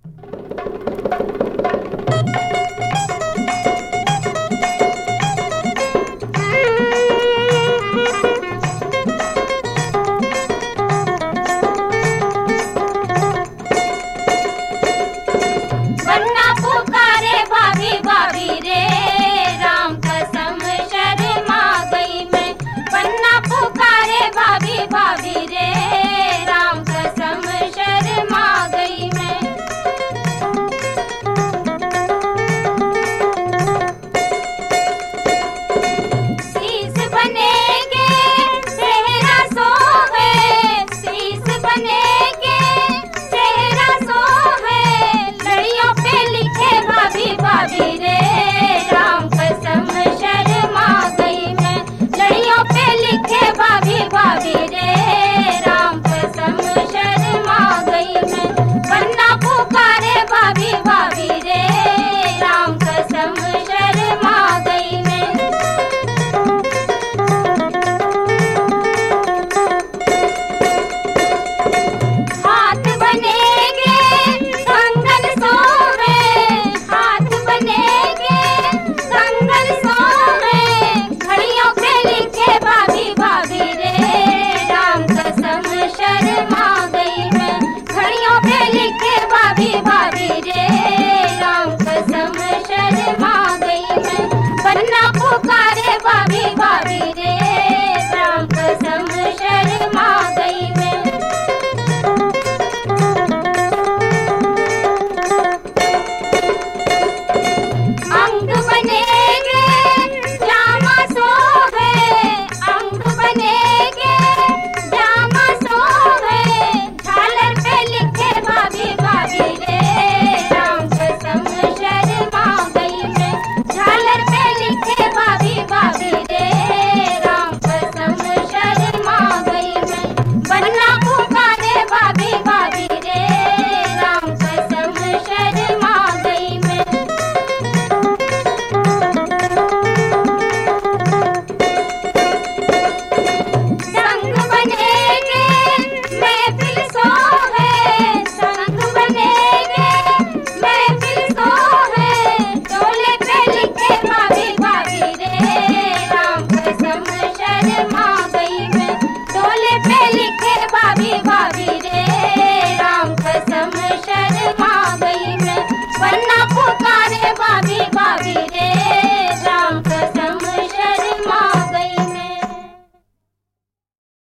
बन्ना पुकारे भाभी भाभी रे, राम कसम शर्मा गई मैं। बन्ना पुकारे भाभी भाभी रे, राम कसम शर्मा गई मैं। शीश बनेगे सेहरा सोहे, शीश बनेगे सेहरा सोहे, लड़ियों पे लिखे भाभी भाभी रे, राम कसम शर्मा गई मैं। लड़ियों पे लिखे भाभी भाभी रे, राम कसम शर्मा गई मैं। बन्ना पुकारे भाभी भाभी रे, राम कसम शर्मा गई मैं। हाथ बनेगे कंगन सोहे, हाथ बनेगे कंगन सोहे, घड़ियों पे लिखे भाभी भाभी रे, राम कसम शर्मा गई मैं। घड़ियों पे लिखे भाभी भाभी रे, राम कसम शर्मा गई मैं। बन्ना पुकारे भाभी भाभी रे, राम कसम शर्मा गई मैं। अंग बनेगे जामा सोहे, अंग बनेगे जामा सोहे, झालर पे लिखे भाभी भाभी रे, राम कसम शर्मा गई मैं। झालर पे लिखे भाभी भाभी रे, राम कसम शर्मा गई मैं। बन्ना पुकारे भाभी भाभी रे, राम कसम शर्मा गई मैं। संग बनेगे महफिल सोहे, संग बनेगे महफिल सोहे, टोले पे लिखे भाभी भाभी रे, राम कसम शर्मा गई मैं। टोले पे लिखे भाभी भाभी